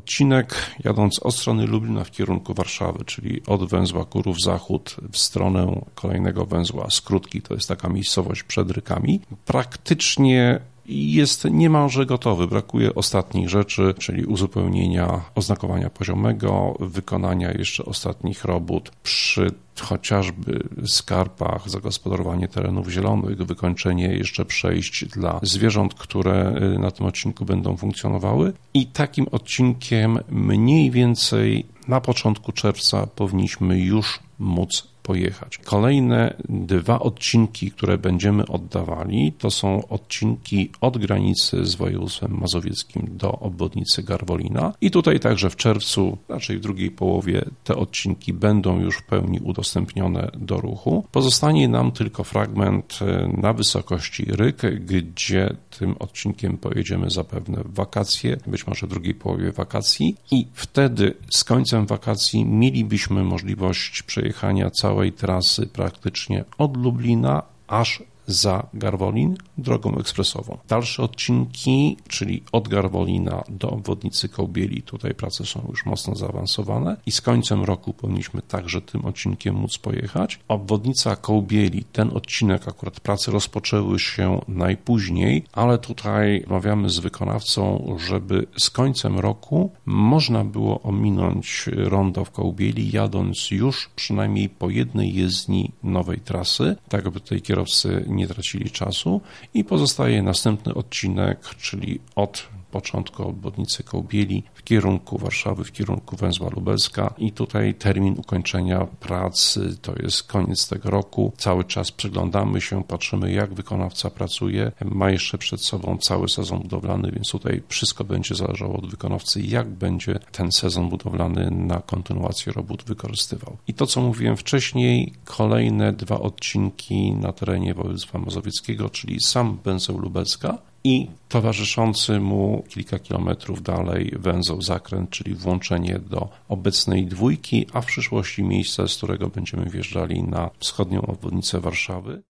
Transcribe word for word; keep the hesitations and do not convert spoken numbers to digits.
odcinek jadąc od strony Lublina w kierunku Warszawy, czyli od węzła Kurów-Zachód w stronę kolejnego węzła Skrótki, to jest taka miejscowość przed Rykami, praktycznie jest niemalże gotowy. Brakuje ostatnich rzeczy, czyli uzupełnienia oznakowania poziomego, wykonania jeszcze ostatnich robót przy chociażby skarpach, zagospodarowanie terenów zielonych, wykończenie jeszcze przejść dla zwierząt, które na tym odcinku będą funkcjonowały. I takim odcinkiem mniej więcej na początku czerwca powinniśmy już móc pojechać. Kolejne dwa odcinki, które będziemy oddawali, to są odcinki od granicy z województwem mazowieckim do obwodnicy Garwolina i tutaj także w czerwcu, raczej w drugiej połowie, te odcinki będą już w pełni udostępnione do ruchu. Pozostanie nam tylko fragment na wysokości Ryk, gdzie tym odcinkiem pojedziemy zapewne w wakacje, być może w drugiej połowie wakacji i wtedy z końcem wakacji mielibyśmy możliwość przejechania całej trasy praktycznie od Lublina aż za Garwolin drogą ekspresową. Dalsze odcinki, czyli od Garwolina do obwodnicy Kołbieli, tutaj prace są już mocno zaawansowane i z końcem roku powinniśmy także tym odcinkiem móc pojechać. Obwodnica Kołbieli, ten odcinek, akurat prace rozpoczęły się najpóźniej, ale tutaj rozmawiamy z wykonawcą, żeby z końcem roku można było ominąć rondo w Kołbieli, jadąc już przynajmniej po jednej jezdni nowej trasy, tak aby tutaj kierowcy nie tracili czasu i pozostaje następny odcinek, czyli od początku obwodnicy Kołbieli w kierunku Warszawy, w kierunku węzła Lubelska i tutaj termin ukończenia prac to jest koniec tego roku. Cały czas przyglądamy się, patrzymy jak wykonawca pracuje, ma jeszcze przed sobą cały sezon budowlany, więc tutaj wszystko będzie zależało od wykonawcy, jak będzie ten sezon budowlany na kontynuację robót wykorzystywał. I to, co mówiłem wcześniej, kolejne dwa odcinki na terenie województwa mazowieckiego, czyli sam węzeł Lubelska i towarzyszący mu kilka kilometrów dalej węzeł Zakręt, czyli włączenie do obecnej dwójki, a w przyszłości miejsce, z którego będziemy wjeżdżali na wschodnią obwodnicę Warszawy.